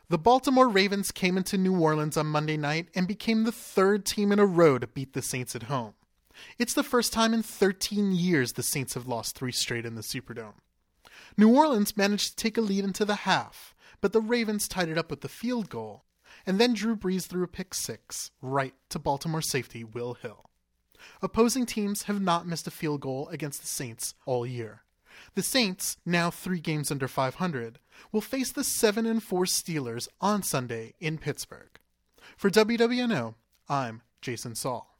The Baltimore Ravens came into New Orleans on Monday night and became the third team in a row to beat the Saints at home. It's the first time in 13 years the Saints have lost 3 straight in the Superdome. New Orleans managed to take a lead into the half, but the Ravens tied it up with the field goal, and then Drew Brees threw a pick 6 right to Baltimore safety Will Hill. Opposing teams have not missed a field goal against the Saints all year. The Saints, now 3 games under 500, will face the 7-4 Steelers on Sunday in Pittsburgh. For WWNO, I'm Jason Saul.